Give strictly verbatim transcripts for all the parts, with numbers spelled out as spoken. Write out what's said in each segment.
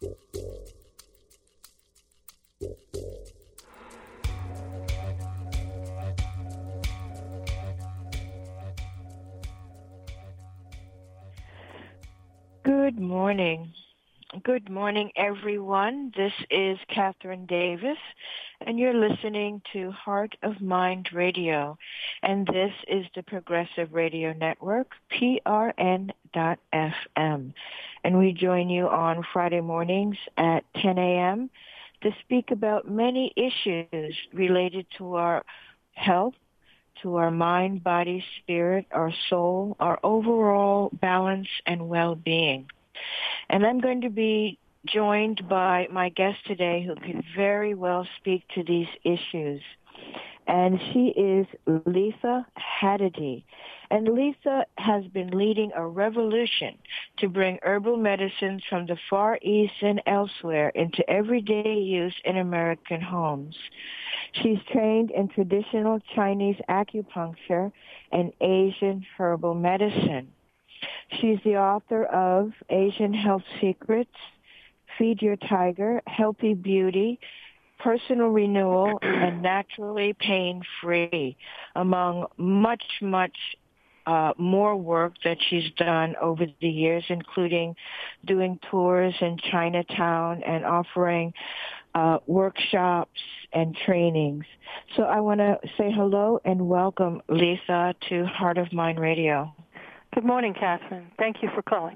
Good morning. Good morning, everyone. This is Catherine Davis, and you're listening to Heart of Mind Radio, and this is the Progressive Radio Network, P R N dot F M. And we join you on Friday mornings at ten a.m. to speak about many issues related to our health, to our mind, body, spirit, our soul, our overall balance and well-being. And I'm going to be joined by my guest today who can very well speak to these issues. And she is Letha Hadady. And Letha has been leading a revolution to bring herbal medicines from the Far East and elsewhere into everyday use in American homes. She's trained in traditional Chinese acupuncture and Asian herbal medicine. She's the author of Asian Health Secrets, Feed Your Tiger, Healthy Beauty, Personal Renewal, and Naturally Pain-Free, among much, much uh, more work that she's done over the years, including doing tours in Chinatown and offering uh, workshops and trainings. So I want to say hello and welcome Letha to Heart of Mind Radio. Good morning, Catherine. Thank you for calling.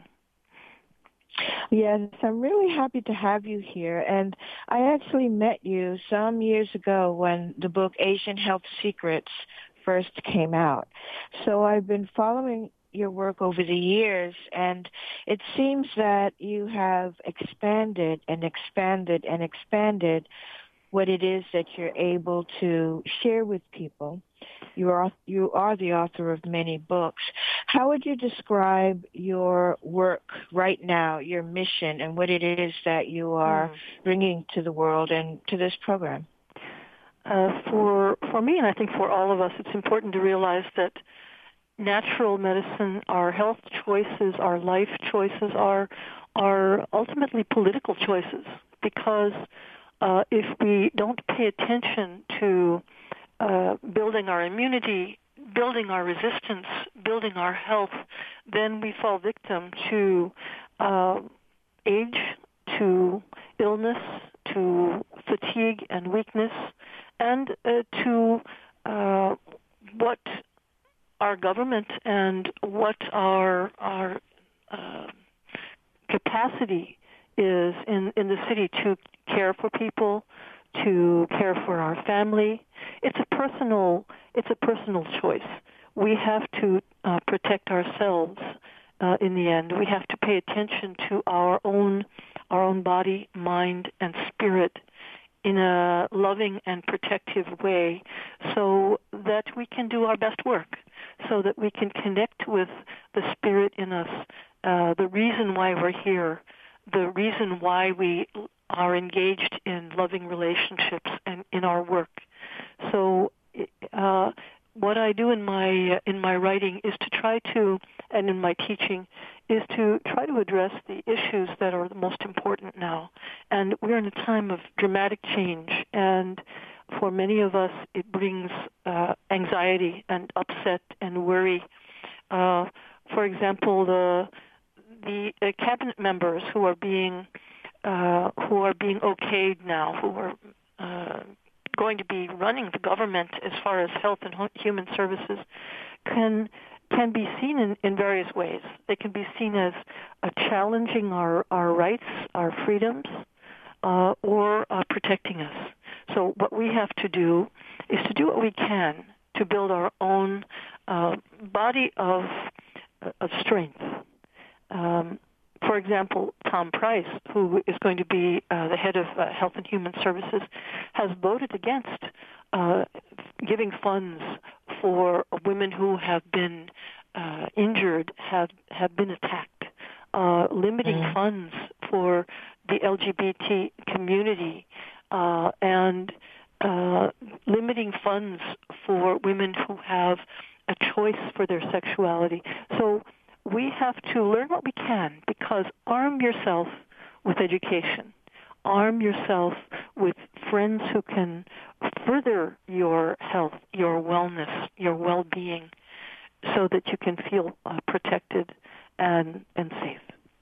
Yes, I'm really happy to have you here. And I actually met you some years ago when the book Asian Health Secrets first came out. So I've been following your work over the years, and it seems that you have expanded and expanded and expanded what it is that you're able to share with people. You are you are the author of many books. How would you describe your work right now, your mission, and what it is that you are mm. bringing to the world and to this program? Uh, for for me, and I think for all of us, it's important to realize that natural medicine, our health choices, our life choices are are ultimately political choices, because uh, if we don't pay attention to uh, building our immunity, building our resistance, building our health, then we fall victim to uh, age, to illness, to fatigue and weakness, and uh, to uh, what our government and what our our uh, capacity is in, in the city to care for people, to care for our family. It's a personal it's a personal choice. We have to uh, protect ourselves uh, in the end. We have to pay attention to our own our own body, mind, and spirit in a loving and protective way, so that we can do our best work, so that we can connect with the spirit in us, uh, the reason why we're here, the reason why we are engaged in loving relationships and in our work. So uh, what I do in my in my writing is to try to, and in my teaching, is to try to address the issues that are the most important now. And we're in a time of dramatic change, and for many of us, it brings uh, anxiety and upset and worry. Uh, for example, the the uh, cabinet members who are being uh, who are being okayed now, who are uh, going to be running the government as far as health and human services, can can be seen in, in various ways. They can be seen as uh, challenging our, our rights, our freedoms, uh, or uh, protecting us. So what we have to do is to do what we can to build our own uh, body of, of strength. Um, for example, Tom Price, who is going to be uh, the head of uh, Health and Human Services, has voted against uh, giving funds for women who have been uh, injured, have, have been attacked, uh, limiting mm. funds for the L G B T community, uh, and uh, limiting funds for women who have a choice for their sexuality. So we have to learn what we can, because arm yourself with education. Arm yourself with friends who can further your health, your wellness, your well-being, so that you can feel uh, protected and, and safe.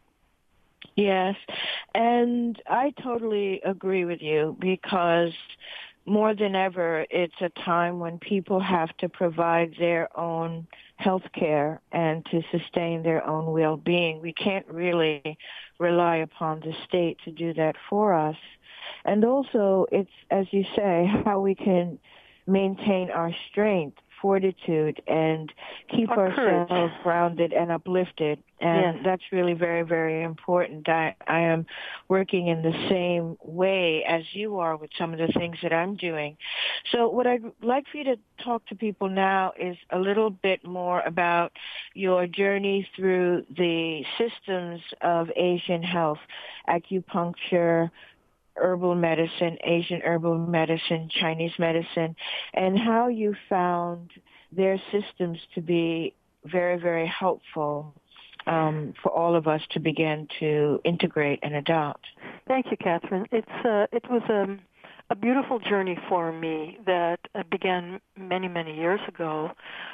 Yes, and I totally agree with you, because more than ever, it's a time when people have to provide their own health care and to sustain their own well-being. We can't really rely upon the state to do that for us. And also, it's, as you say, how we can maintain our strength, fortitude, and keep Our ourselves courage. grounded and uplifted. And Yes. that's really very, very important. I, I am working in the same way as you are with some of the things that I'm doing. So what I'd like for you to talk to people now is a little bit more about your journey through the systems of Asian health, acupuncture, herbal medicine, Asian herbal medicine, Chinese medicine, and how you found their systems to be very, very helpful um, for all of us to begin to integrate and adopt. Thank you, Catherine. It's uh, it was um, a beautiful journey for me that uh, began many, many years ago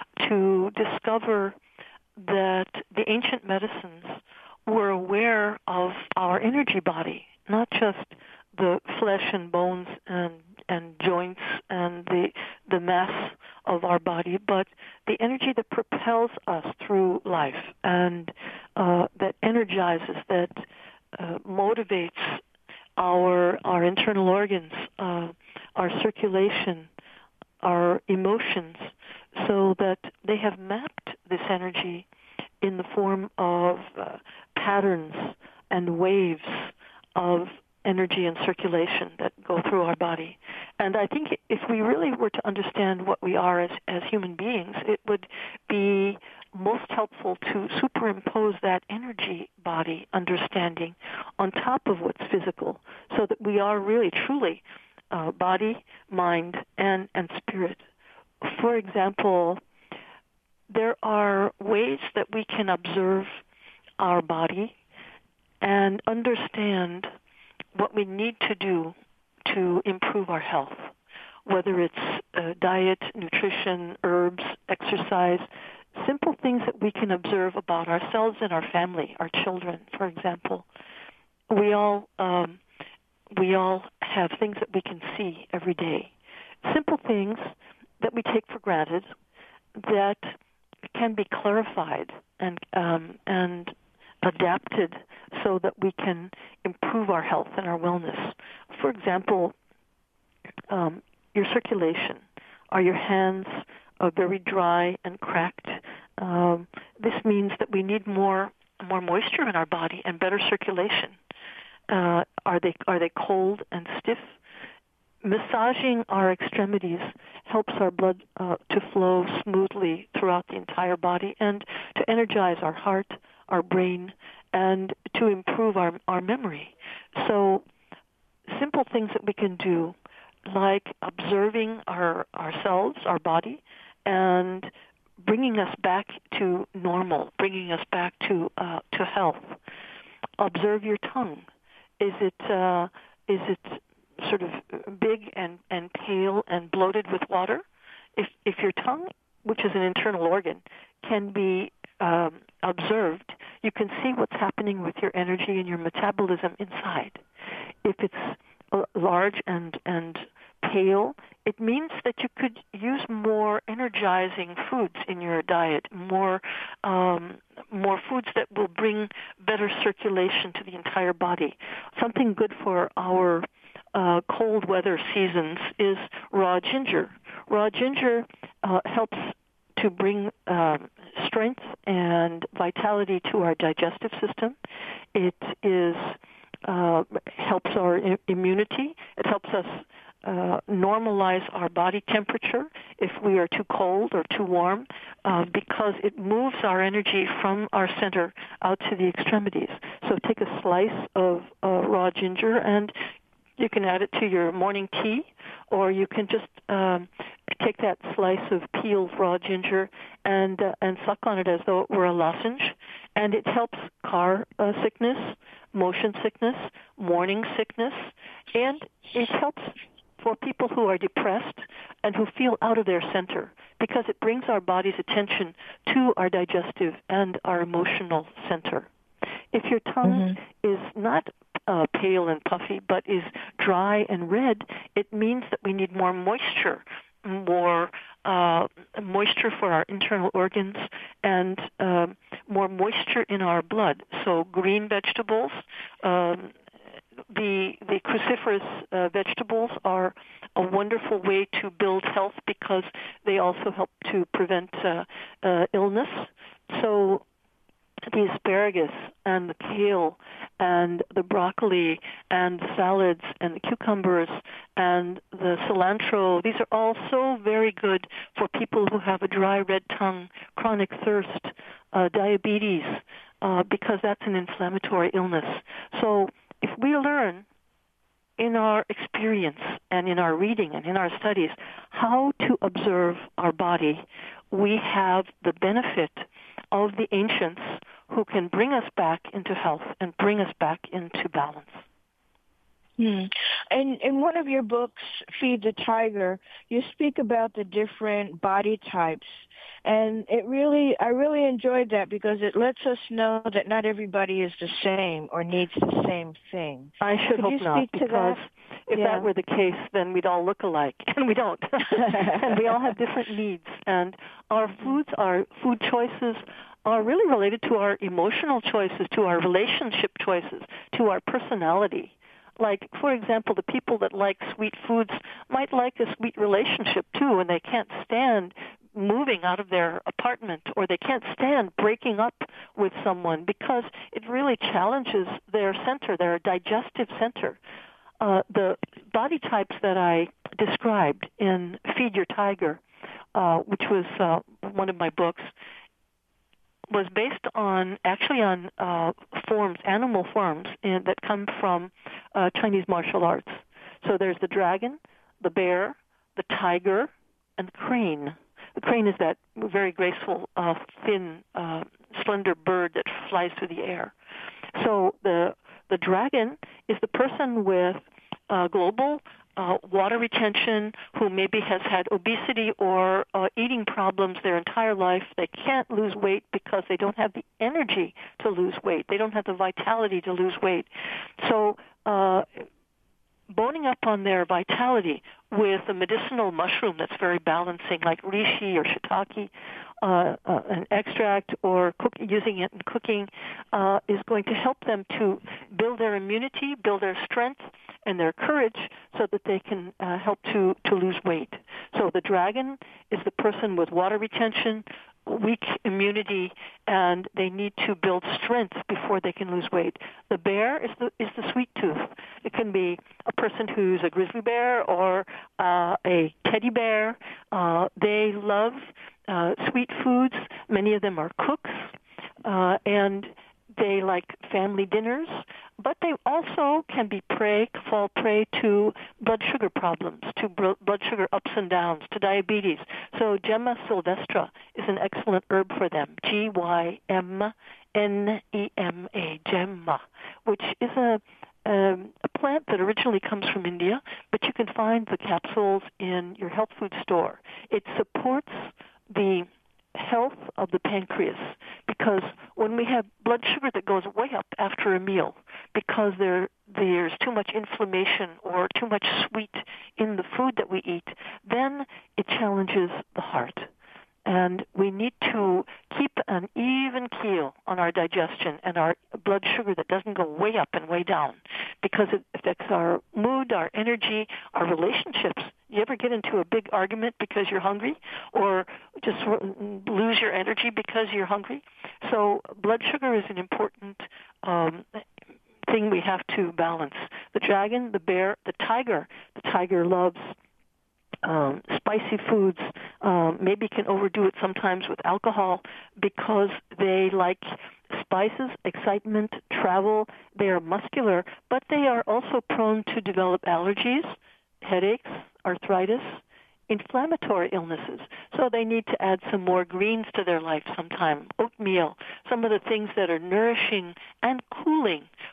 to discover that the ancient medicines were aware of our energy body, not just the flesh and bones and and joints and the the mass of our body, but the energy that propels us through life and uh, that energizes, that uh, motivates our our internal organs, uh, our circulation, our emotions, so that they have mapped this energy in the form of uh, patterns and waves of energy and circulation that go through our body. And I think if we really were to understand what we are as, as human beings, it would be most helpful to superimpose that energy body understanding on top of what's physical, so that we are really, truly uh, body, mind, and, and spirit. For example, there are ways that we can observe our body and understand what we need to do to improve our health, whether it's uh, diet, nutrition, herbs, exercise, simple things that we can observe about ourselves and our family, our children, for example. We all um, we all have things that we can see every day, simple things that we take for granted that can be clarified and um, and adapted so that we can improve our health and our wellness. For example, um, your circulation. Are your hands uh, very dry and cracked? Um, this means that we need more more moisture in our body and better circulation. Uh, are they are they cold and stiff? Massaging our extremities helps our blood uh, to flow smoothly throughout the entire body and to energize our heart, our brain, and to improve our, our memory. So simple things that we can do, like observing our ourselves, our body, and bringing us back to normal, bringing us back to uh, to health. Observe your tongue. Is it uh, is it sort of big and, and pale and bloated with water? If if your tongue, which is an internal organ, can be um, observed, you can see what's happening with your energy and your metabolism inside. If it's uh, large and and pale, it means that you could use more energizing foods in your diet, more um, more foods that will bring better circulation to the entire body. Something good for our uh, cold weather seasons is raw ginger. Raw ginger uh, helps to bring um, strength and vitality to our digestive system. It is uh, helps our I- immunity. It helps us uh, normalize our body temperature if we are too cold or too warm, uh, because it moves our energy from our center out to the extremities. So take a slice of uh, raw ginger and you can add it to your morning tea, or you can just um, take that slice of peeled raw ginger and uh, and suck on it as though it were a lozenge, and it helps car uh, sickness, motion sickness, morning sickness, and it helps for people who are depressed and who feel out of their center, because it brings our body's attention to our digestive and our emotional center. If your tongue mm-hmm. is not uh, pale and puffy, but is dry and red, it means that we need more moisture, more uh, moisture for our internal organs, and uh, more moisture in our blood. So green vegetables, um, the the cruciferous uh, vegetables are a wonderful way to build health because they also help to prevent uh, uh, illness. So the asparagus and the kale and the broccoli and the salads and the cucumbers and the cilantro, these are all so very good for people who have a dry red tongue, chronic thirst, uh, diabetes, uh, because that's an inflammatory illness. So if we learn in our experience and in our reading and in our studies how to observe our body, we have the benefit of the ancients who can bring us back into health and bring us back into balance. Hmm. And in one of your books, Feed the Tiger, you speak about the different body types. And it really, I really enjoyed that because it lets us know that not everybody is the same or needs the same thing. I should Could hope you not, speak to because that? if Yeah. that were the case, then we'd all look alike, and we don't. And we all have different needs. And our foods, our food choices are really related to our emotional choices, to our relationship choices, to our personality. Like, for example, the people that like sweet foods might like a sweet relationship, too, and they can't stand moving out of their apartment, or they can't stand breaking up with someone because it really challenges their center, their digestive center. Uh, the body types that I described in Feed Your Tiger, uh, which was uh, one of my books, was based on, actually on uh, forms, animal forms in, that come from uh, Chinese martial arts. So there's the dragon, the bear, the tiger, and the crane. The crane is that very graceful, uh, thin, uh, slender bird that flies through the air. So the the dragon is the person with uh, global uh, water retention, who maybe has had obesity or uh, eating problems their entire life. They can't lose weight because they don't have the energy to lose weight. They don't have the vitality to lose weight. So uh, boning up on their vitality with a medicinal mushroom that's very balancing, like reishi or shiitake, uh, uh, an extract, or cook, using it in cooking, uh, is going to help them to build their immunity, build their strength, and their courage so that they can uh, help to, to lose weight. So the dragon is the person with water retention, weak immunity, and they need to build strength before they can lose weight. The bear is the is the sweet tooth. It can be a person who's a grizzly bear or uh, a teddy bear. Uh, they love uh, sweet foods. Many of them are cooks, uh, and they like family dinners. But they also can be prey, fall prey to blood sugar problems, to blood sugar ups and downs, to diabetes. So Gemma sylvestra is an excellent herb for them, G Y M N E M A, Gemma, which is a, um, a plant that originally comes from India, but you can find the capsules in your health food store. It supports the health of the pancreas, because when we have blood sugar that goes way up after a meal because there there's too much inflammation or too much sweet in the food that we eat, then it challenges the heart. And we need to keep an even keel on our digestion and our blood sugar that doesn't go way up and way down, because it affects our mood, our energy, our relationships. You ever get into a big argument because you're hungry, or just lose your energy because you're hungry? So blood sugar is an important um, thing we have to balance. The dragon, the bear, the tiger. The tiger loves Um, spicy foods, um, maybe can overdo it sometimes with alcohol because they like spices, excitement, travel. They are muscular, but they are also prone to develop allergies, headaches, arthritis, inflammatory illnesses. So they need to add some more greens to their life sometime, oatmeal, some of the things that are nourishing and cooling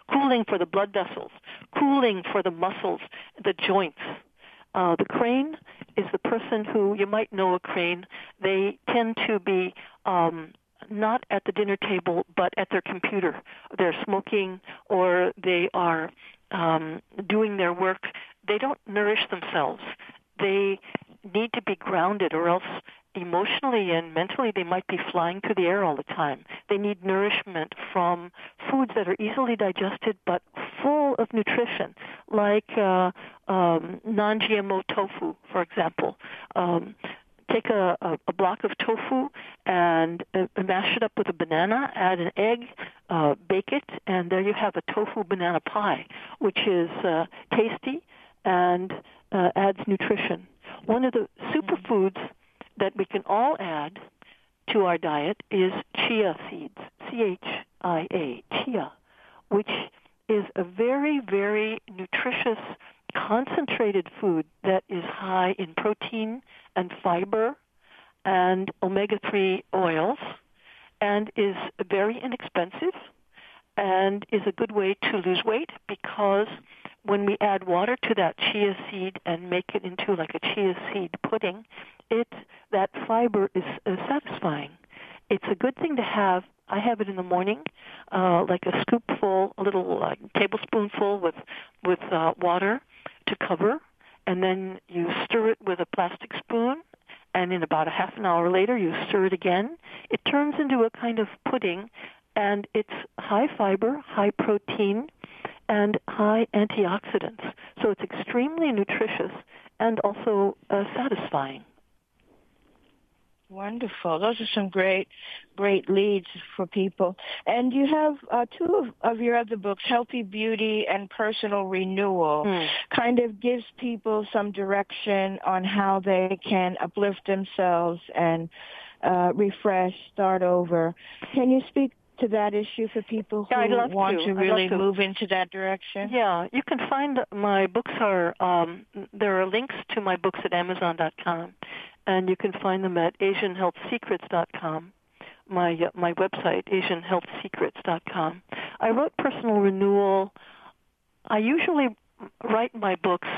cooling for the blood vessels, cooling for the muscles, the joints. Uh, the crane is the person who, you might know a crane, they tend to be um, not at the dinner table, but at their computer. They're smoking or they are um, doing their work. They don't nourish themselves. They need to be grounded, or else emotionally and mentally they might be flying through the air all the time. They need nourishment from foods that are easily digested but full of nutrition, like uh, um, non-G M O tofu, for example. Um, take a, a, a block of tofu and uh, mash it up with a banana, add an egg, uh, bake it, and there you have a tofu banana pie, which is uh, tasty and uh, adds nutrition. One of the superfoods that we can all add to our diet is chia seeds, C H I A, chia, which is a very, very nutritious, concentrated food that is high in protein and fiber and omega three oils and is very inexpensive and is a good way to lose weight, because when we add water to that chia seed and make it into like a chia seed pudding, it that fiber is uh, satisfying. It's a good thing to have. I have it in the morning, uh, like a scoopful, a little uh, tablespoonful with with uh, water to cover, and then you stir it with a plastic spoon, and in about a half an hour later you stir it again. It turns into a kind of pudding, and it's high fiber, high protein, and high antioxidants. So it's extremely nutritious and also uh, satisfying. Wonderful. Those are some great, great leads for people. And you have uh, two of, of your other books, Healthy Beauty and Personal Renewal, mm. kind of gives people some direction on how they can uplift themselves and uh, refresh, start over. Can you speak to that issue for people who yeah, want to, to really to. move into that direction? Yeah, you can find my books are, um, there are links to my books at amazon dot com, and you can find them at asian health secrets dot com, my uh, my website, asian health secrets dot com. I wrote Personal Renewal. I usually write my books,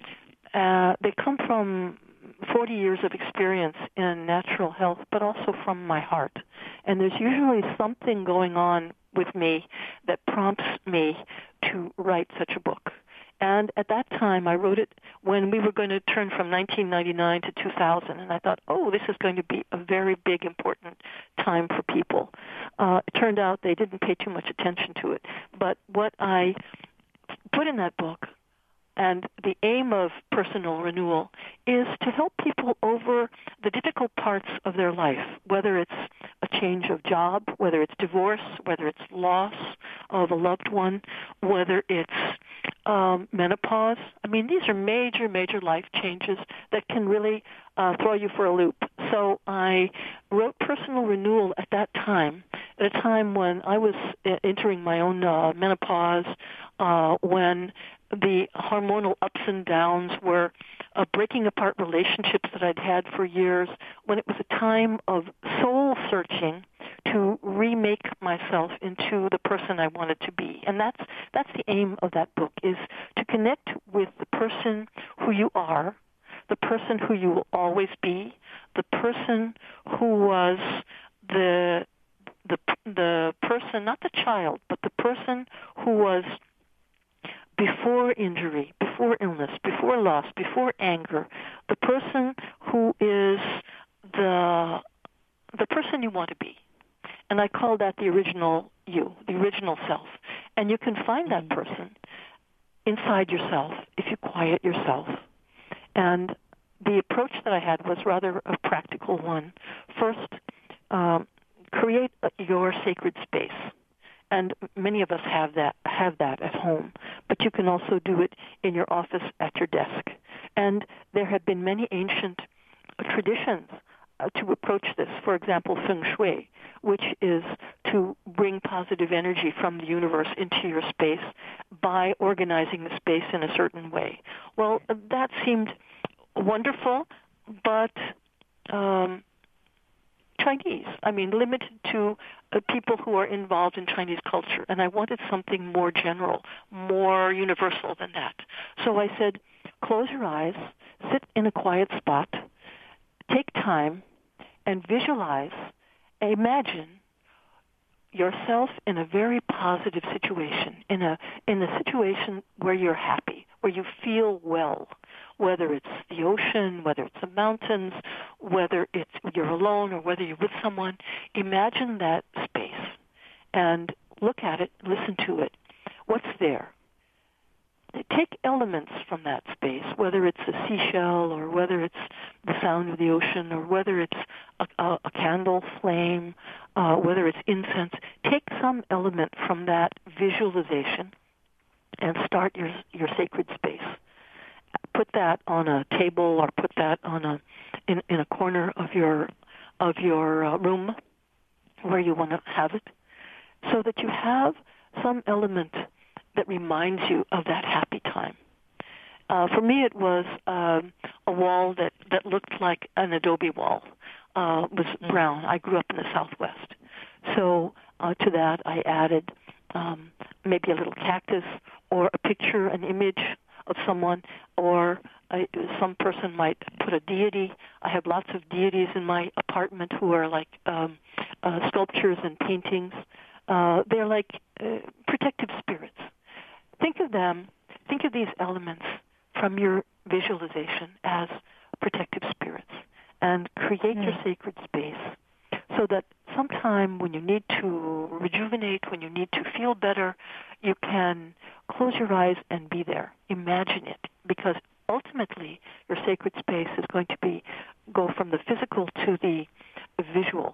uh, they come from forty years of experience in natural health, but also from my heart. And there's usually something going on with me that prompts me to write such a book. And at that time, I wrote it when we were going to turn from nineteen ninety-nine to two thousand, and I thought, oh, this is going to be a very big, important time for people. Uh, it turned out they didn't pay too much attention to it. But what I put in that book, and the aim of Personal Renewal, is to help people over the difficult parts of their life, whether it's a change of job, whether it's divorce, whether it's loss of a loved one, whether it's um, menopause. I mean, these are major, major life changes that can really uh, throw you for a loop. So I wrote Personal Renewal at that time, at a time when I was entering my own uh, menopause, uh, when the hormonal ups and downs were uh, breaking apart relationships that I'd had for years, when it was a time of soul searching to remake myself into the person I wanted to be. And that's that's the aim of that book, is to connect with the person who you are, the person who you will always be, the person who was the the the person, not the child, but the person who was before injury, before illness, before loss, before anger, the person who is the the person you want to be. And I call that the original you, the original self. And you can find that person inside yourself if you quiet yourself. And the approach that I had was rather a practical one. First, um, create your sacred space. And many of us have that have that at home, but you can also do it in your office at your desk. And there have been many ancient traditions uh, to approach this. For example, feng shui, which is to bring positive energy from the universe into your space by organizing the space in a certain way. Well, that seemed wonderful, but um, Chinese. I mean, limited to uh, people who are involved in Chinese culture. And I wanted something more general, more universal than that. So I said, close your eyes, sit in a quiet spot, take time, and visualize, imagine yourself in a very positive situation, in a in a situation where you're happy, where you feel well, whether it's the ocean, whether it's the mountains, whether it's you're alone or whether you're with someone. Imagine that space and look at it, listen to it. What's there? Take elements from that space, whether it's a seashell or whether it's the sound of the ocean or whether it's a, a, a candle flame, uh, whether it's incense. Take some element from that visualization and start your your sacred space. Put that on a table or put that on a in, in a corner of your of your uh, room where you want to have it, so that you have some element that reminds you of that happy time. Uh, for me, it was um, a wall that, that looked like an adobe wall. Uh, it was brown. I grew up in the Southwest. So uh, to that, I added um, maybe a little cactus or a picture, an image of someone, or uh, some person might put a deity. I have lots of deities in my apartment who are like um, uh, sculptures and paintings. Uh, they're like uh, protective spirits. Think of them, think of these elements from your visualization as protective spirits and create mm. your sacred space so that sometime when you need to rejuvenate, when you need to feel better, you can close your eyes and be there. Imagine it, because ultimately your sacred space is going to be go from the physical to the visual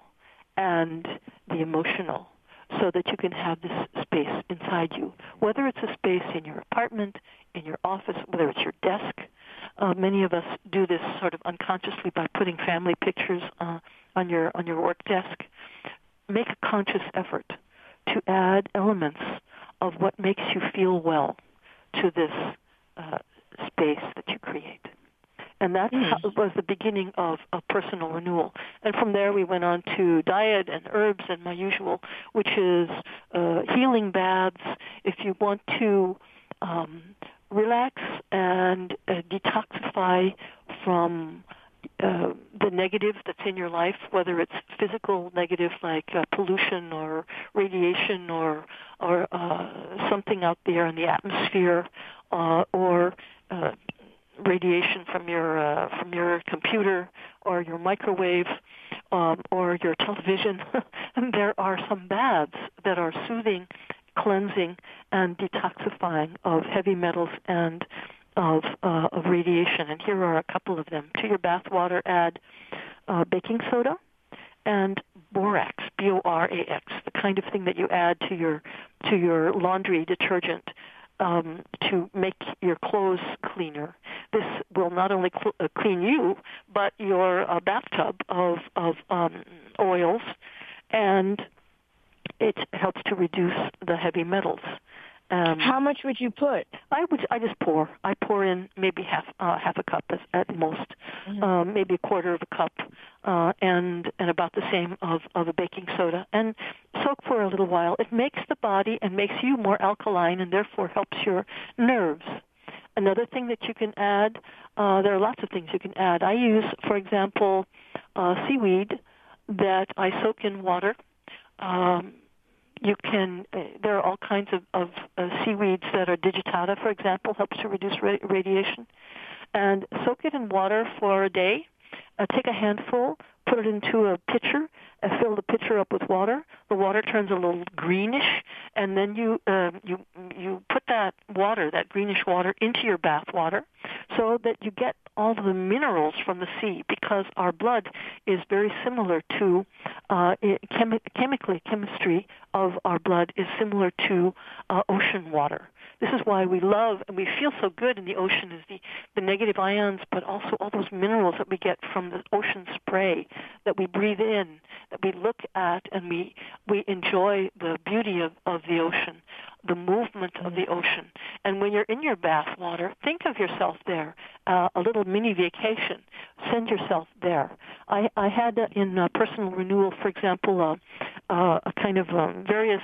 and the emotional, so that you can have this space inside you, whether it's a space in your apartment, in your office, whether it's your desk. Uh, many of us do this sort of unconsciously by putting family pictures uh, on your on your work desk. Make a conscious effort to add elements of what makes you feel well to this uh, space that you create. And that mm. was the beginning of a personal renewal. And from there we went on to diet and herbs and my usual, which is uh, healing baths. If you want to um, relax and uh, detoxify from uh, the negative that's in your life, whether it's physical negative like uh, pollution or radiation or, or uh, something out there in the atmosphere, uh, or uh, radiation from your uh, from your computer or your microwave um, or your television. And there are some baths that are soothing, cleansing, and detoxifying of heavy metals and of uh, of radiation. And here are a couple of them. To your bath water, add uh, baking soda and borax, B O R A X, the kind of thing that you add to your to your laundry detergent um, to make your clothes cleaner. This will not only cl- uh, clean you, but your uh, bathtub of, of um, oils, and it helps to reduce the heavy metals. Um, How much would you put? I would. I just pour. I pour in maybe half uh, half a cup at, at most, mm-hmm. um, maybe a quarter of a cup, uh, and and about the same of, of a baking soda, and soak for a little while. It makes the body and makes you more alkaline, and therefore helps your nerves. Another thing that you can add, uh, there are lots of things you can add. I use, for example, uh, seaweed that I soak in water. Um, You can, uh, there are all kinds of, of uh, seaweeds that are digitata, for example, helps to reduce ra- radiation. And soak it in water for a day. Uh, take a handful, put it into a pitcher, and fill the pitcher up with water. The water turns a little greenish, and then you uh, you you put that water, that greenish water, into your bath water, so that you get all the minerals from the sea, because our blood is very similar to uh, chemi- chemically chemistry of our blood is similar to uh, ocean water. This is why we love and we feel so good in the ocean, is the, the negative ions, but also all those minerals that we get from the ocean spray that we breathe in, that we look at, and we we enjoy the beauty of, of the ocean. the movement of the ocean. And when you're in your bath water, think of yourself there, uh, a little mini vacation. Send yourself there. I, I had uh, in uh, personal renewal, for example, uh, uh, a kind of um, various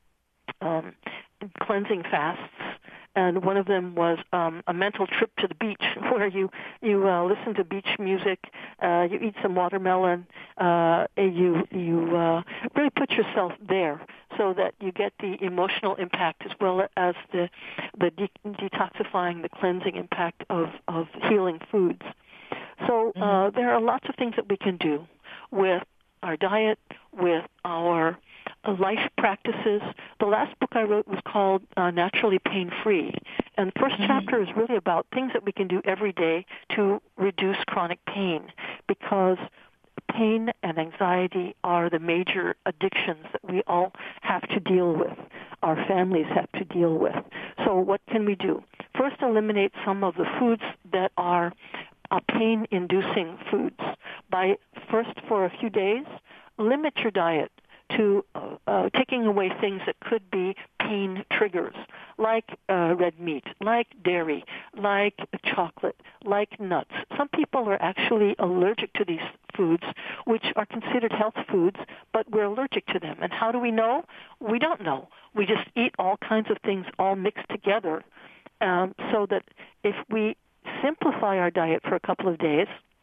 um, cleansing fasts. And one of them was um, a mental trip to the beach, where you you uh, listen to beach music, uh, you eat some watermelon, uh, and you you uh, really put yourself there, so that you get the emotional impact as well as the the de- detoxifying, the cleansing impact of of healing foods. So uh, mm-hmm. there are lots of things that we can do with our diet, with our uh, life practices. The last book I wrote was called uh, Naturally Pain-Free. And the 1st mm-hmm. chapter is really about things that we can do every day to reduce chronic pain, because pain and anxiety are the major addictions that we all have to deal with, our families have to deal with. So what can we do? First, eliminate some of the foods that are uh, pain-inducing foods. By first, for a few days, limit your diet to uh, uh, taking away things that could be pain triggers, like uh, red meat, like dairy, like chocolate, like nuts. Some people are actually allergic to these foods, which are considered health foods, but we're allergic to them. And how do we know? We don't know. We just eat all kinds of things all mixed together, um, so that if we simplify our diet for a couple of days,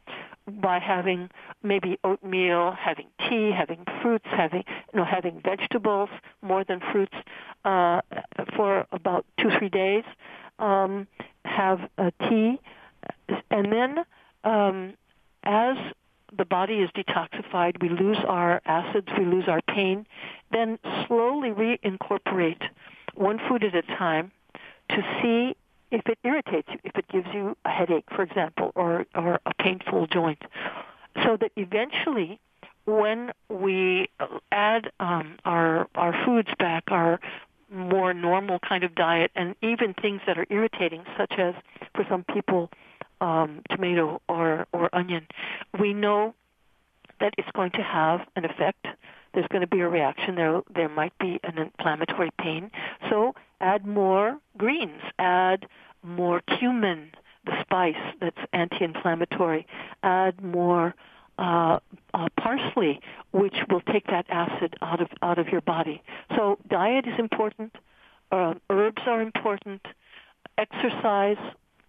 by having maybe oatmeal, having tea, having fruits, having you know having vegetables more than fruits uh, for about two three days. Um, have a tea, and then um, as the body is detoxified, we lose our acids, we lose our pain. Then slowly reincorporate one food at a time to see if it irritates you, if it gives you a headache, for example, or, or a painful joint, so that eventually when we add um, our, our foods back, our more normal kind of diet, and even things that are irritating, such as, for some people, um, tomato or, or onion, we know that it's going to have an effect. There's going to be a reaction. There, there might be an inflammatory pain. So add more greens. Add more cumin, the spice that's anti-inflammatory. Add more uh, uh, parsley, which will take that acid out of out of your body. So diet is important. Uh, herbs are important. Exercise.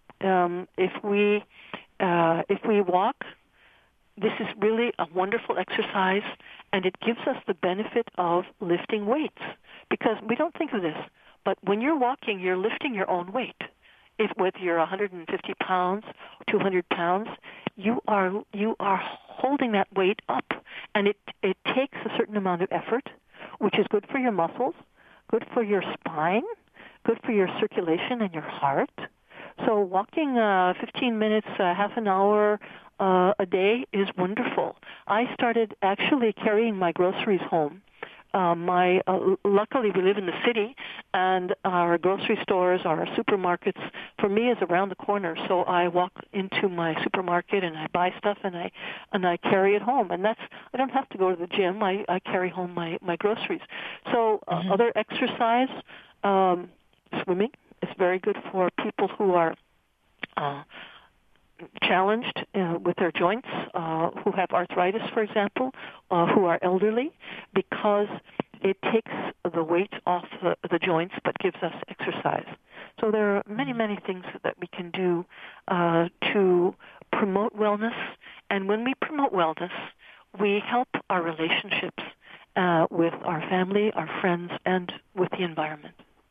Um, if we uh, if we walk, this is really a wonderful exercise, and it gives us the benefit of lifting weights, because we don't think of this, but when you're walking, you're lifting your own weight. If whether you're one hundred fifty pounds, two hundred pounds, you are you are holding that weight up, and it it takes a certain amount of effort, which is good for your muscles, good for your spine, good for your circulation and your heart. So walking uh, fifteen minutes, uh, half an hour uh, a day is wonderful. I started actually carrying my groceries home. Uh, my uh, luckily we live in the city, and our grocery stores, our supermarkets, for me is around the corner. So I walk into my supermarket and I buy stuff and I and I carry it home. And that's I don't have to go to the gym. I, I carry home my my groceries. So uh, mm-hmm. other exercise, um, swimming. It's very good for people who are uh, challenged uh, with their joints, uh, who have arthritis, for example, uh, who are elderly, because it takes the weight off the, the joints but gives us exercise. So there are many, many things that we can do uh, to promote wellness. And when we promote wellness, we help our relationships uh, with our family, our friends, and with the environment.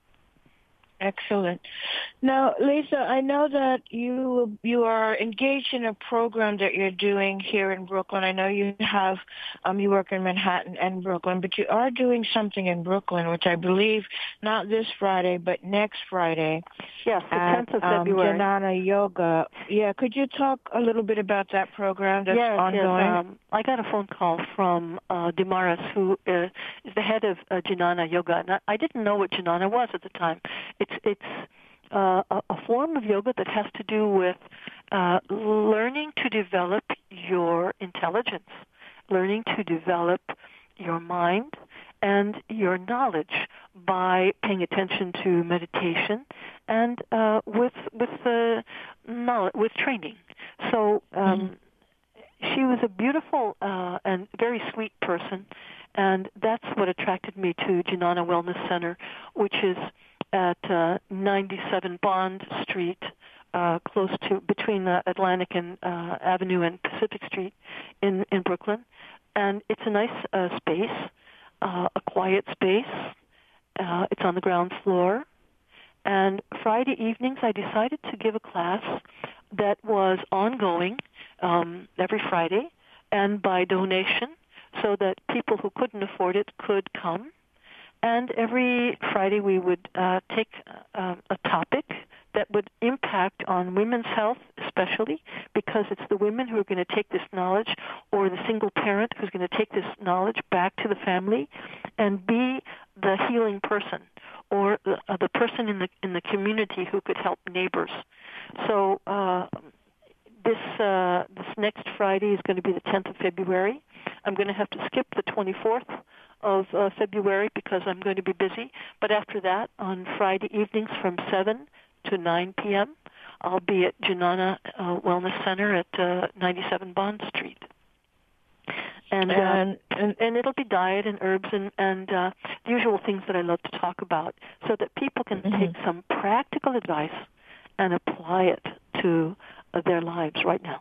Excellent. Now, Lisa, I know that you you are engaged in a program that you're doing here in Brooklyn. I know you have um, you work in Manhattan and Brooklyn, but you are doing something in Brooklyn, which I believe not this Friday, but next Friday. Yes, the at, tenth of um, February. Jnana Yoga. Yeah, could you talk a little bit about that program that's yes, ongoing? Yes, um, I got a phone call from uh, Damaris, who uh, is the head of uh, Jnana Yoga. And I, I didn't know what Jnana was at the time. It's it's uh, a, a form of yoga that has to do with uh, learning to develop your intelligence, learning to develop your mind, and your knowledge by paying attention to meditation and uh, with with the knowledge, with training. So um, mm-hmm. she was a beautiful uh, and very sweet person, and that's what attracted me to Jnana Wellness Center, which is at uh, ninety-seven Bond Street, uh, close to between uh, Atlantic and uh, Avenue and Pacific Street in in Brooklyn, and it's a nice uh, space, uh, a quiet space. Uh, it's on the ground floor, and Friday evenings I decided to give a class that was ongoing um, every Friday and by donation, so that people who couldn't afford it could come. And every Friday we would uh, take uh, a topic that would impact on women's health, especially because it's the women who are going to take this knowledge, or the single parent who's going to take this knowledge back to the family and be the healing person, or the, uh, the person in the in the community who could help neighbors. So uh, this uh, this next Friday is going to be the tenth of February. I'm going to have to skip the twenty-fourth of uh, February because I'm going to be busy. But after that, on Friday evenings from seven to nine p.m., I'll be at Jnana uh, Wellness Center at uh, ninety-seven Bond Street. And, and, uh, and and it'll be diet and herbs and, and uh, the usual things that I love to talk about, so that people can mm-hmm. take some practical advice and apply it to uh, their lives right now.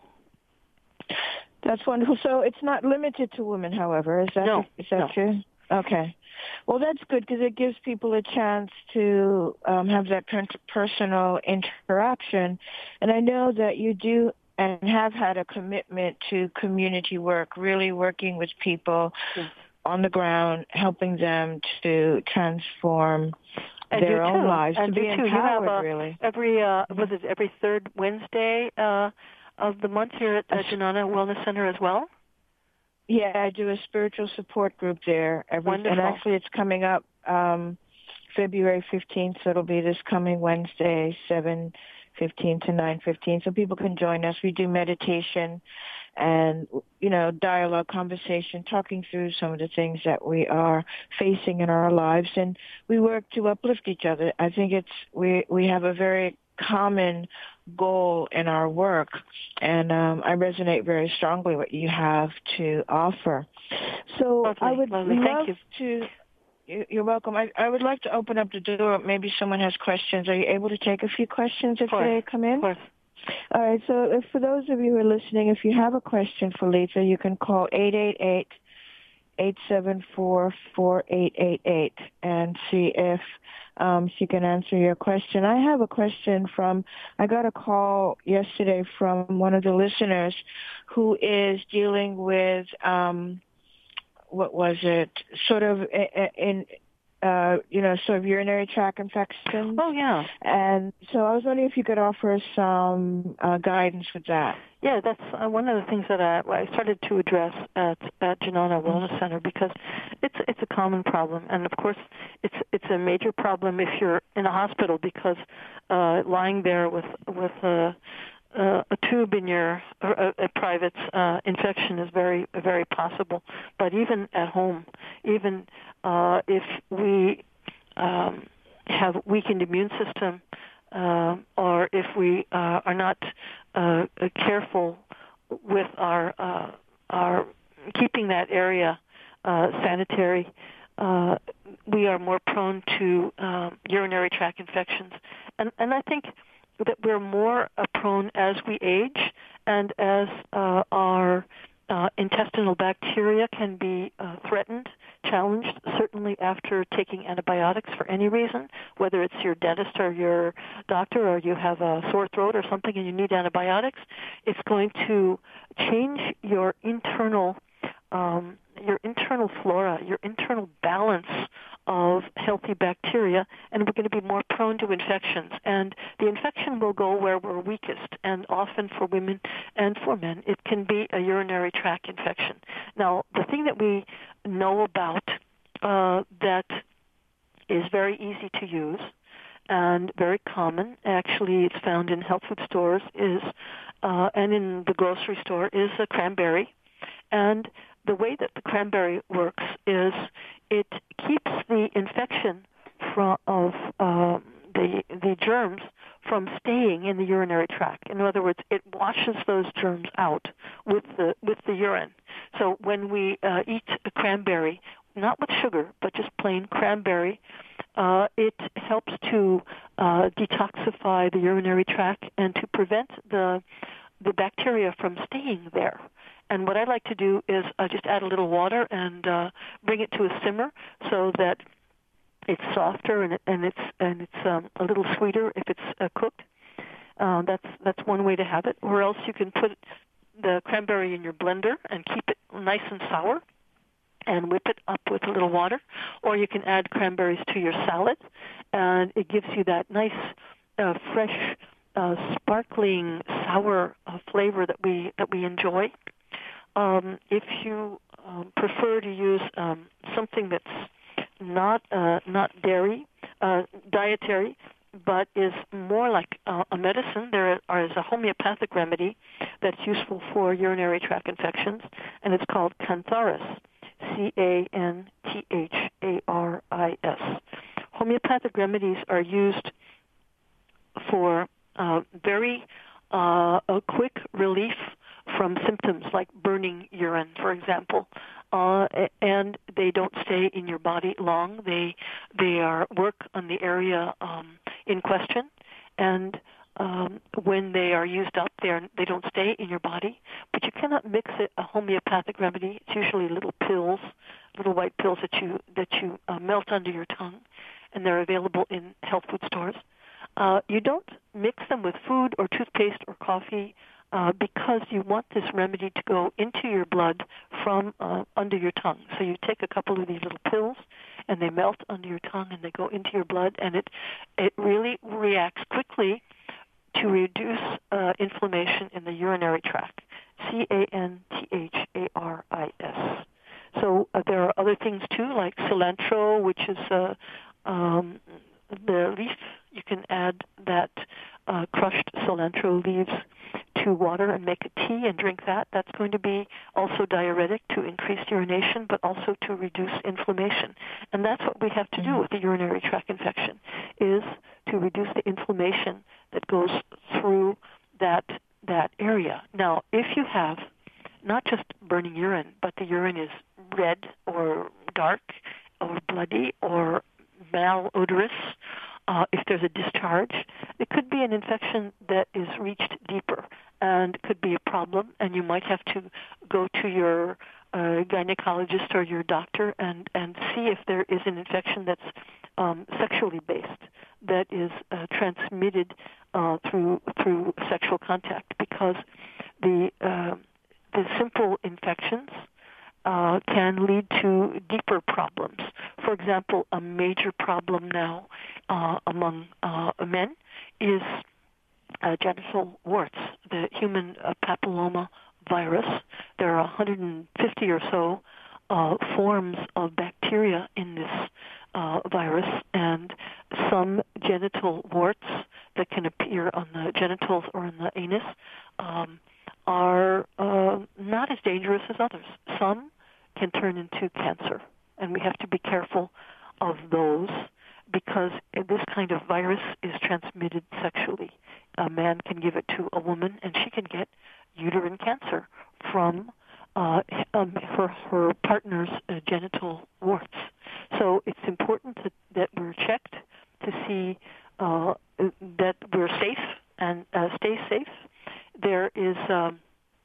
That's wonderful. So it's not limited to women, however. Is that, no, is that no. true? Okay. Well, that's good because it gives people a chance to um, have that per- personal interaction. And I know that you do and have had a commitment to community work, really working with people yes. on the ground, helping them to transform and their own too. lives, and to be you too. empowered, you have, uh, really. Every, uh, was it every third Wednesday uh, of the month here at uh, Jnana Wellness Center as well? Yeah, I do a spiritual support group there. Every, Wonderful. And actually it's coming up um, February fifteenth, so it'll be this coming Wednesday, seven fifteen to nine fifteen, so people can join us. We do meditation and, you know, dialogue, conversation, talking through some of the things that we are facing in our lives, and we work to uplift each other. I think it's, we, we have a very common goal in our work, and um, I resonate very strongly what you have to offer. So lovely, I would lovely. love Thank you. to... You're welcome. I, I would like to open up the door. Maybe someone has questions. Are you able to take a few questions if they come in? Of course. All right. So if, for those of you who are listening, if you have a question for Lisa, you can call eight eight eight, eight seven four, four eight eight eight and see if um, she can answer your question. I have a question from, I got a call yesterday from one of the listeners who is dealing with, um, what was it, sort of in, uh, you know, sort of urinary tract infection. Oh, yeah. And so I was wondering if you could offer some uh, guidance with that. Yeah, that's uh, one of the things that I, I started to address at, at Jnana Wellness Center, because it's it's a common problem, and of course it's it's a major problem if you're in a hospital, because uh, lying there with with a Uh, a tube in your a, a private uh, infection is very very possible. But even at home, even uh, if we um, have weakened immune system, uh, or if we uh, are not uh, careful with our uh, our keeping that area uh, sanitary, uh, we are more prone to um, urinary tract infections. And and I think that we're more uh, prone as we age, and as uh, our uh, intestinal bacteria can be uh, threatened, challenged, certainly after taking antibiotics for any reason, whether it's your dentist or your doctor, or you have a sore throat or something and you need antibiotics. It's going to change your internal um, your internal flora, your internal balance of healthy bacteria, and we're going to be more prone to infections. And the infection will go where we're weakest, and often for women and for men, it can be a urinary tract infection. Now, the thing that we know about uh, that is very easy to use and very common, actually it's found in health food stores, is uh, and in the grocery store, is a cranberry. And the way that the cranberry works is it keeps the infection from of uh, the the germs from staying in the urinary tract. In other words, it washes those germs out with the with the urine. So when we uh, eat a cranberry, not with sugar, but just plain cranberry, uh, it helps to uh, detoxify the urinary tract and to prevent the the bacteria from staying there. And what I like to do is uh, just add a little water and uh, bring it to a simmer so that it's softer and, it, and it's and it's um, a little sweeter if it's uh, cooked. Uh, that's that's one way to have it. Or else you can put the cranberry in your blender and keep it nice and sour and whip it up with a little water. Or you can add cranberries to your salad, and it gives you that nice, uh, fresh, uh, sparkling, sour uh, flavor that we that we enjoy. Um, if you um, prefer to use um, something that's not uh, not dairy, uh, dietary, but is more like uh, a medicine, there is a homeopathic remedy that's useful for urinary tract infections, and it's called Cantharis, C A N T H A R I S. Homeopathic remedies are used for uh, very uh, a quick relief from symptoms like burning urine, for example, uh, and they don't stay in your body long. They they are work on the area um, in question, and um, when they are used up, they are, they don't stay in your body. But you cannot mix it, a homeopathic remedy. It's usually little pills, little white pills that you that you uh, melt under your tongue, and they're available in health food stores. Uh, you don't mix them with food or toothpaste or coffee. Uh, because you want this remedy to go into your blood from uh, under your tongue. So you take a couple of these little pills, and they melt under your tongue, and they go into your blood, and it it really reacts quickly to reduce uh, inflammation in the urinary tract. C A N T H A R I S. So uh, there are other things too, like cilantro, which is uh, um, the leaf. You can add that uh, crushed cilantro leaves to water and make a tea and drink that. That's going to be also diuretic to increase urination, but also to reduce inflammation. And that's what we have to do with the urinary tract infection, is to reduce the inflammation that goes through that that area. Now, if you have not just burning urine, but the urine is red or dark or bloody or malodorous, Uh, if there's a discharge, it could be an infection that is reached deeper and could be a problem, and you might have to go to your uh, gynecologist or your doctor and, and see if there is an infection that's um, sexually based, that is uh, transmitted uh, through through sexual contact, because the uh, the simple infections Uh, can lead to deeper problems. For example, a major problem now uh, among uh, men is uh, genital warts, the human uh, papilloma virus. There are one hundred fifty or so uh, forms of bacteria in this uh, virus, and some genital warts that can appear on the genitals or in the anus um, are uh, not as dangerous as others. Some can turn into cancer, and we have to be careful of those, because this kind of virus is transmitted sexually. A man can give it to a woman, and she can get uterine cancer from uh, um, her, her partner's uh, genital warts. So it's important that, that we're checked to see uh, that we're safe and uh, stay safe. There is um,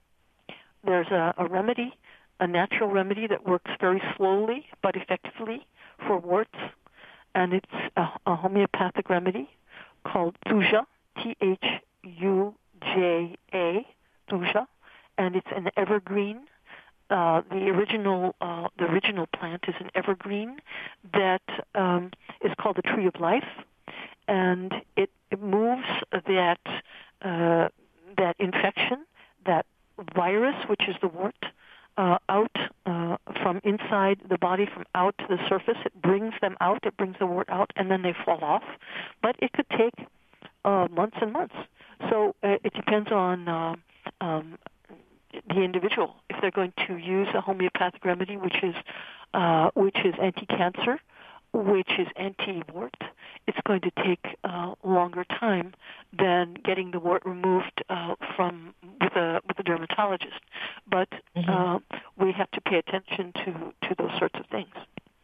there's a, a remedy, a natural remedy that works very slowly but effectively for warts, and it's a, a homeopathic remedy called Thuja, T H U J A, Thuja, and it's an evergreen. Uh, the original uh, the original plant is an evergreen that um, is called the tree of life, and it, it moves that uh, that infection, that virus, which is the wart, uh, out uh, from inside the body, from out to the surface. It brings them out. It brings the wart out, and then they fall off. But it could take uh, months and months. So uh, it depends on uh, um, the individual. If they're going to use a homeopathic remedy, which is uh, which is anti-cancer, which is anti-wart, it's going to take uh, longer time than getting the wart removed uh, from with a with a dermatologist. But mm-hmm. uh, we have to pay attention to, to those sorts of things.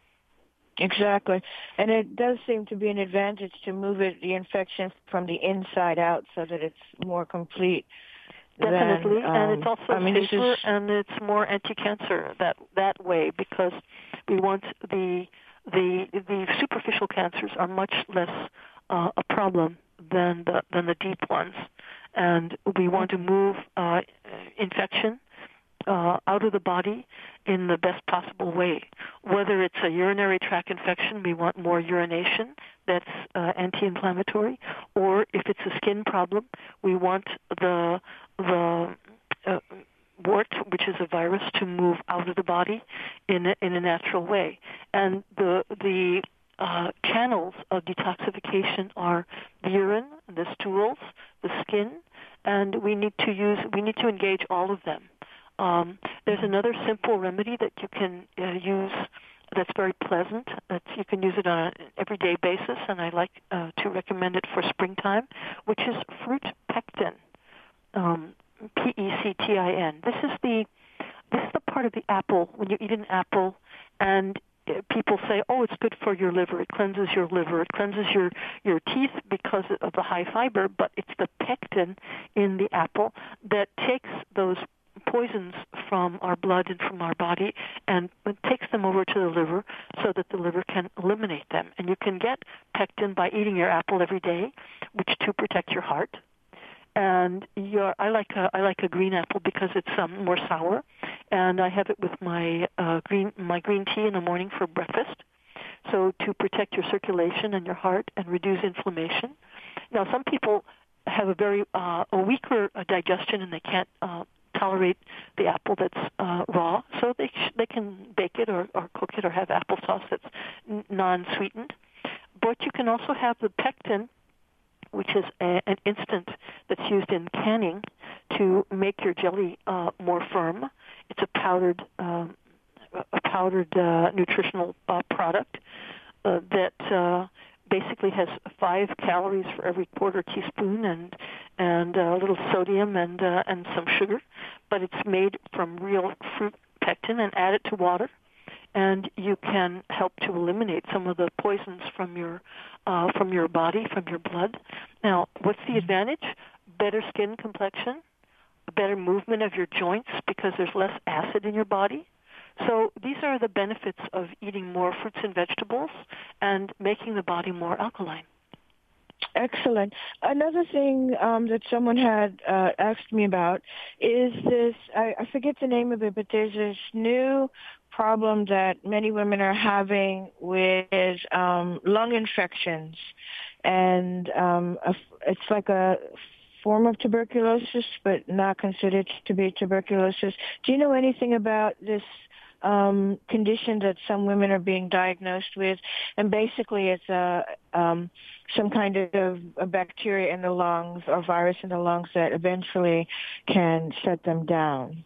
Exactly. And it does seem to be an advantage to move it, the infection from the inside out so that it's more complete. Definitely, than, um, and it's also I mean, safer is... and it's more anti-cancer that, that way, because we want the the the superficial cancers are much less uh, a problem than the than the deep ones, and we want to move uh, infection Uh, out of the body in the best possible way. Whether it's a urinary tract infection, we want more urination that's uh, anti-inflammatory, or if it's a skin problem, we want the the uh, wart, which is a virus, to move out of the body in a, in a natural way. And the the uh, channels of detoxification are the urine, the stools, the skin, and we need to use we need to engage all of them. Um, there's another simple remedy that you can uh, use that's very pleasant. That's, you can use it on an everyday basis, and I like uh, to recommend it for springtime, which is fruit pectin, um, P E C T I N. This is the this is the part of the apple when you eat an apple, and people say, "Oh, it's good for your liver. It cleanses your liver. It cleanses your your teeth because of the high fiber." But it's the pectin in the apple that takes those poisons from our blood and from our body and takes them over to the liver so that the liver can eliminate them. And you can get pectin by eating your apple every day, which to protect your heart. And your, I like a, I like a green apple because it's um, more sour, and I have it with my uh, green my green tea in the morning for breakfast. So to protect your circulation and your heart and reduce inflammation. Now, some people have a very uh, a weaker digestion and they can't uh, tolerate the apple that's uh, raw, so they sh- they can bake it or, or cook it or have applesauce that's n- non-sweetened. But you can also have the pectin, which is a, an instant that's used in canning to make your jelly uh, more firm. It's a powdered um, a powdered uh, nutritional uh, product uh, that uh, basically has five calories for every quarter teaspoon and and a little sodium and uh, and some sugar, but it's made from real fruit pectin and add it to water, and you can help to eliminate some of the poisons from your uh, from your body, from your blood. Now, what's the advantage? Better skin complexion, better movement of your joints because there's less acid in your body. So these are the benefits of eating more fruits and vegetables and making the body more alkaline. Excellent. Another thing um, that someone had uh, asked me about is this, I, I forget the name of it, but there's this new problem that many women are having with um, lung infections. And um, a, it's like a form of tuberculosis, but not considered to be tuberculosis. Do you know anything about this um, condition that some women are being diagnosed with? And basically it's a, um, some kind of a bacteria in the lungs or virus in the lungs that eventually can shut them down.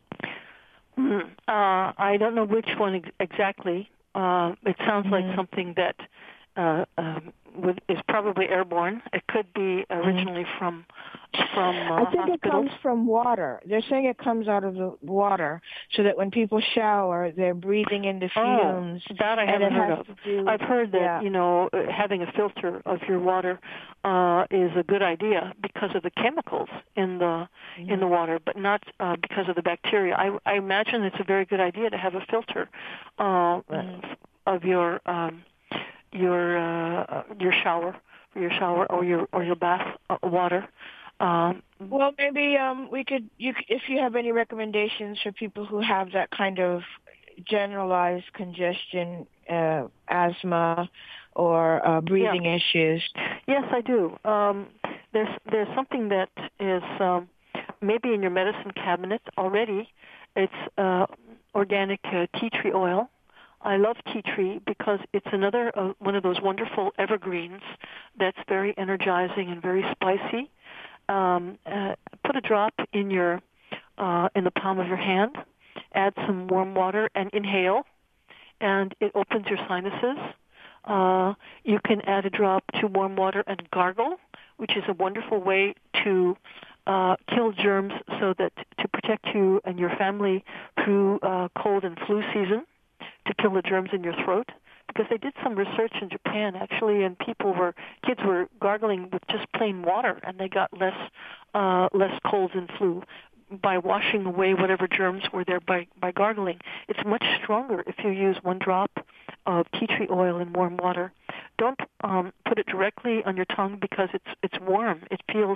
Mm, uh, I don't know which one ex- exactly. Uh, it sounds mm-hmm. like something that uh, um, would, is probably airborne. It could be originally mm-hmm. from from uh, I think hospitals. It comes from water. They're saying it comes out of the water, so that when people shower, they're breathing in the fumes. Oh, that I and haven't it heard has of. To do, I've heard that yeah. you know having a filter of your water uh, is a good idea because of the chemicals in the mm-hmm. in the water, but not uh, because of the bacteria. I, I imagine it's a very good idea to have a filter uh, mm-hmm. of your um, your uh, your shower, your shower or your or your bath uh, water. Um, well, maybe um, we could, you, if you have any recommendations for people who have that kind of generalized congestion, uh, asthma, or uh, breathing yeah. issues. Yes, I do. Um, there's there's something that is um, maybe in your medicine cabinet already. It's uh, organic uh, tea tree oil. I love tea tree because it's another uh, one of those wonderful evergreens that's very energizing and very spicy. Um, uh, put a drop in your uh, in the palm of your hand add some warm water and inhale, and it opens your sinuses. Uh, you can add a drop to warm water and gargle, which is a wonderful way to uh, kill germs so that to protect you and your family through uh, cold and flu season, to kill the germs in your throat. Because they did some research in Japan, actually, and people were, kids were gargling with just plain water, and they got less, uh, less colds and flu by washing away whatever germs were there by, by gargling. It's much stronger if you use one drop of tea tree oil in warm water. Don't um, put it directly on your tongue because it's it's warm. It feels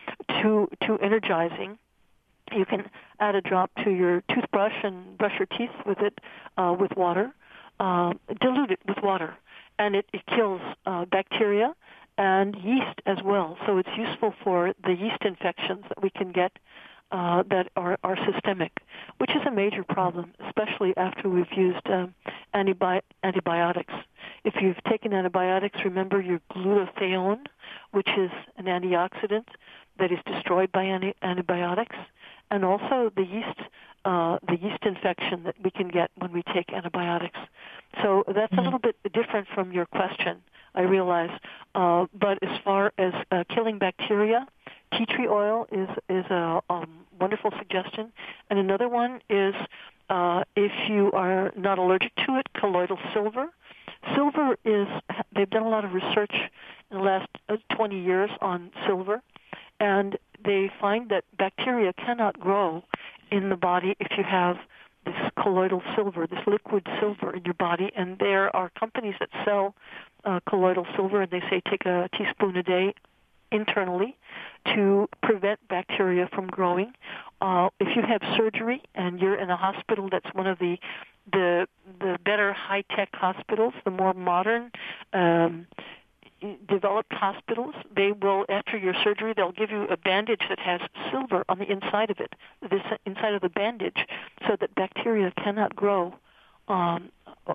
too too energizing. You can add a drop to your toothbrush and brush your teeth with it uh, with water. Uh, dilute it with water, and it, it kills uh, bacteria and yeast as well. So it's useful for the yeast infections that we can get uh, that are, are systemic, which is a major problem, especially after we've used um, antibi- antibiotics. If you've taken antibiotics, remember your glutathione, which is an antioxidant that is destroyed by anti- antibiotics, and also the yeast uh, the yeast infection that we can get when we take antibiotics. So that's mm-hmm. a little bit different from your question, I realize. Uh, but as far as uh, killing bacteria, tea tree oil is is a um, wonderful suggestion. And another one is uh, if you are not allergic to it, colloidal silver. Silver is, they've done a lot of research in the last twenty years on silver, and they find that bacteria cannot grow in the body if you have this colloidal silver, this liquid silver in your body. And there are companies that sell uh, colloidal silver, and they say take a teaspoon a day internally to prevent bacteria from growing. Uh, if you have surgery and you're in a hospital that's one of the the, the better high-tech hospitals, the more modern um developed hospitals, they will, after your surgery, they'll give you a bandage that has silver on the inside of it, this inside of the bandage, so that bacteria cannot grow um,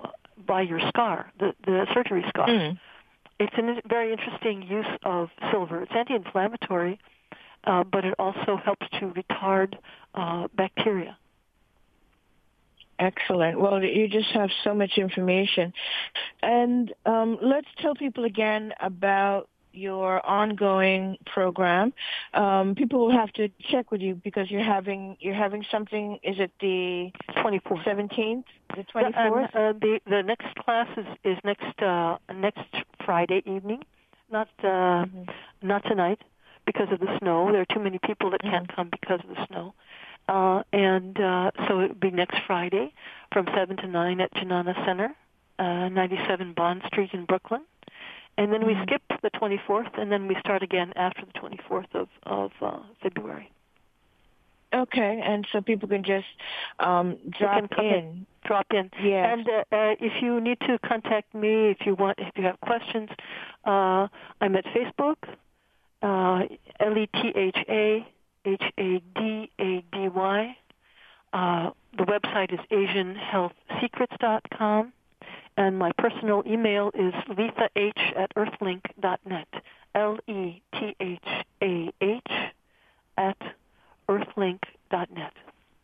by your scar, the, the surgery scar. Mm. It's a very interesting use of silver. It's anti-inflammatory, uh, but it also helps to retard uh, bacteria. Excellent. Well, you just have so much information. And um, let's tell people again about your ongoing program. Um, people will have to check with you because you're having you're having something. Is it the twenty-fourth, seventeenth, the twenty-fourth? Uh, uh, the the next class is is next uh, next Friday evening, not uh, mm-hmm. not tonight because of the snow. There are too many people that can't mm-hmm. come because of the snow. Uh, and uh, so it would be next Friday from seven to nine at Janana Center, uh, ninety-seven Bond Street in Brooklyn. And then mm-hmm. we skip the twenty-fourth, and then we start again after the twenty-fourth of, of uh, February. Okay, and so people can just um, drop in. in. Drop in. Yes. And uh, uh, if you need to contact me, if you want, if you have questions, uh, I'm at Facebook, uh, L E T H A H A D A D Y. Uh, the website is asian health secrets dot com, and my personal email is letha h at earthlink dot net, L E T H A H at earthlink dot net.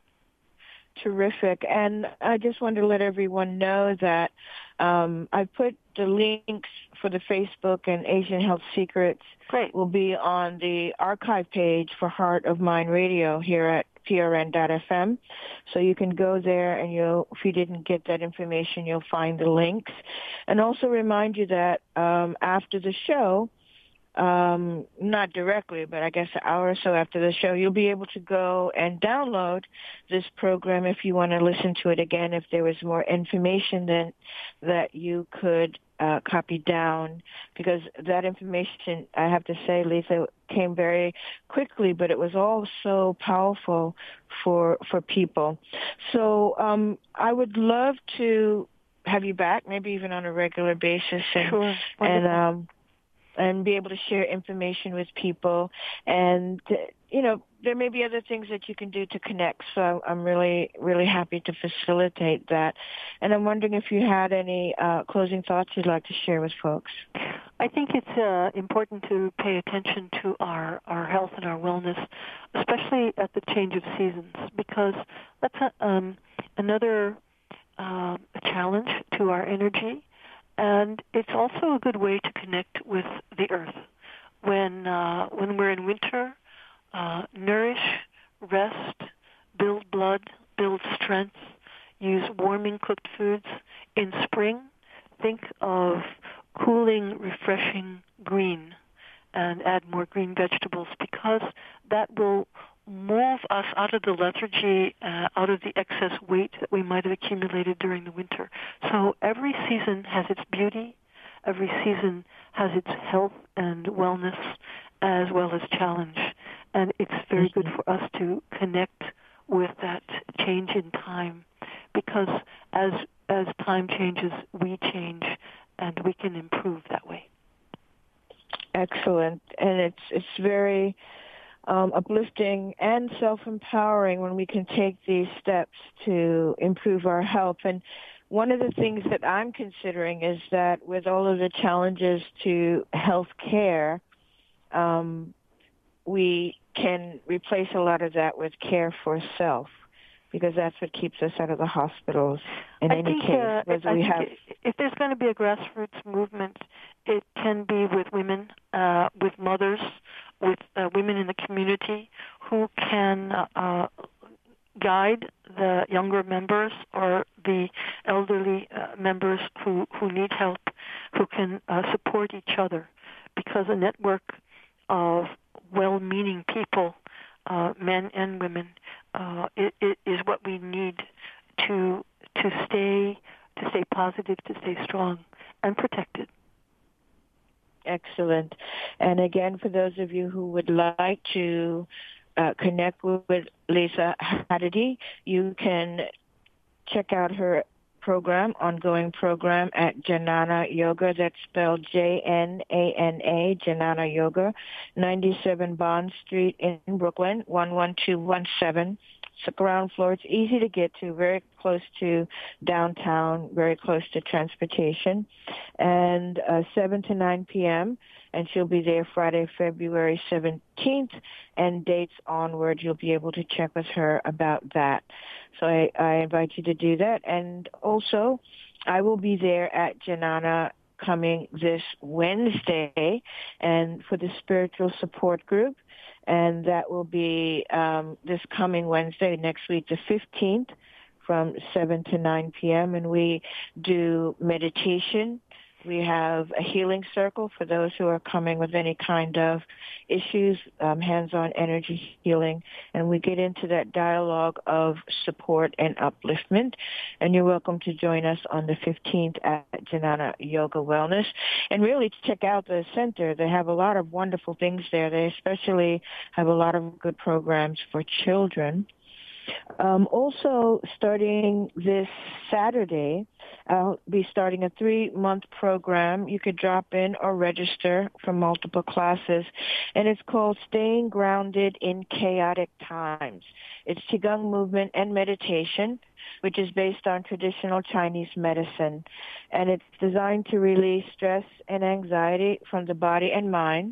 Terrific. And I just want to let everyone know that um, I put the links for the Facebook and Asian Health Secrets Great. will be on the archive page for Heart of Mind Radio here at P R N dot F M. So you can go there, and you'll, if you didn't get that information, you'll find the links. And also remind you that um, after the show, Um, not directly, but I guess an hour or so after the show, you'll be able to go and download this program if you want to listen to it again. If there was more information than that you could uh, copy down, because that information, I have to say, Letha, came very quickly, but it was all so powerful for for people. So um, I would love to have you back, maybe even on a regular basis, and sure. and um, and be able to share information with people. And, you know, there may be other things that you can do to connect. So I'm really, really happy to facilitate that. And I'm wondering if you had any uh, closing thoughts you'd like to share with folks. I think it's uh, important to pay attention to our, our health and our wellness, especially at the change of seasons, because that's a, um, another uh, challenge to our energy, and it's also a good way to connect with the earth. When uh, when we're in winter, uh, nourish, rest, build blood, build strength, use warming cooked foods. In spring, think of cooling, refreshing green and add more green vegetables, because that will move us out of the lethargy, uh, out of the excess weight that we might have accumulated during the winter. So every season has its beauty. Every season has its health and wellness as well as challenge. And it's very good for us to connect with that change in time, because as as time changes, we change, and we can improve that way. Excellent. And it's it's very um, uplifting and self-empowering when we can take these steps to improve our health. And one of the things that I'm considering is that with all of the challenges to health care, um, we can replace a lot of that with care for self, because that's what keeps us out of the hospitals in I any think, case. uh, Whether I we think have, if there's going to be a grassroots movement, it can be with women, uh, with mothers, with uh, women in the community who can uh, guide the younger members or the elderly uh, members who, who need help, who can uh, support each other, because a network of well-meaning people, uh, men and women, uh, it, it is what we need to to stay to stay positive, to stay strong and protected. Excellent. And again, for those of you who would like to uh, connect with, with Lisa Hadady, you can check out her program, ongoing program at Jnana Yoga. That's spelled J N A N A, Jnana Yoga, ninety-seven Bond Street in Brooklyn, one one two one seven. It's the ground floor. It's easy to get to, very close to downtown, very close to transportation, and uh, seven to nine p.m., and she'll be there Friday, February seventeenth, and dates onward. You'll be able to check with her about that. So I, I invite you to do that. And also, I will be there at Jnana coming this Wednesday, and for the spiritual support group, and that will be um, this coming Wednesday, next week, the fifteenth, from seven to nine p.m., and we do meditation. We have a healing circle for those who are coming with any kind of issues, um, hands-on energy healing, and we get into that dialogue of support and upliftment. And you're welcome to join us on the fifteenth at Jnana Yoga Wellness. And really check out the center. They have a lot of wonderful things there. They especially have a lot of good programs for children. Um, also, starting this Saturday, I'll be starting a three-month program. You could drop in or register for multiple classes, and it's called Staying Grounded in Chaotic Times. It's Qigong movement and meditation, which is based on traditional Chinese medicine, and it's designed to release stress and anxiety from the body and mind.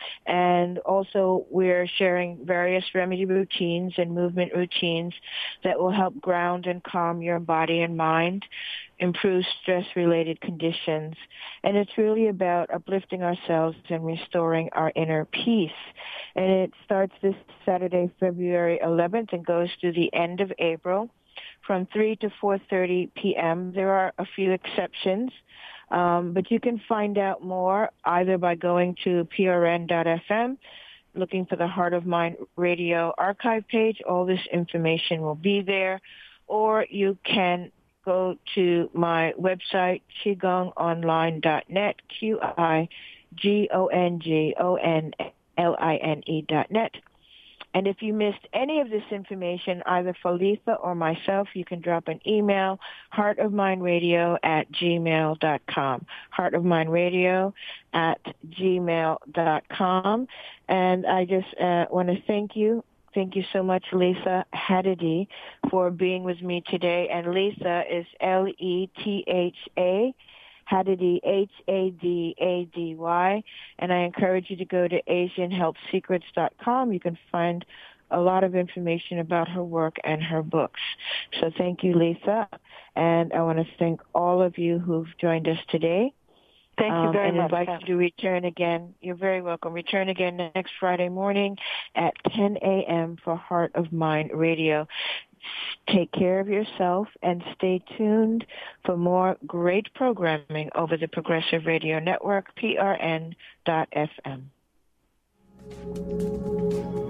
And also, we're sharing various remedy routines and movement routines that will help ground and calm your body and mind, improve stress-related conditions. And it's really about uplifting ourselves and restoring our inner peace. And it starts this Saturday, February eleventh, and goes through the end of April from three to four thirty p.m. There are a few exceptions. Um, but you can find out more either by going to P R N dot F M, looking for the Heart of Mind Radio archive page. All this information will be there. Or you can go to my website, qigong online dot net, Q I G O N G O N L I N E dot net. And if you missed any of this information, either for Lisa or myself, you can drop an email, heartofmindradio at gmail dot com, heartofmindradio at gmail dot com. And I just uh, want to thank you. Thank you so much, Lisa Hadady, for being with me today. And Lisa is L E T H A Hadady, H A D A D Y. And I encourage you to go to asian health secrets dot com. You can find a lot of information about her work and her books. So thank you, Lisa. And I want to thank all of you who've joined us today. Thank you very um, and much. invite you to return again. You're very welcome. Return again next Friday morning at ten a.m. for Heart of Mind Radio. Take care of yourself and stay tuned for more great programming over the Progressive Radio Network, P R N dot F M.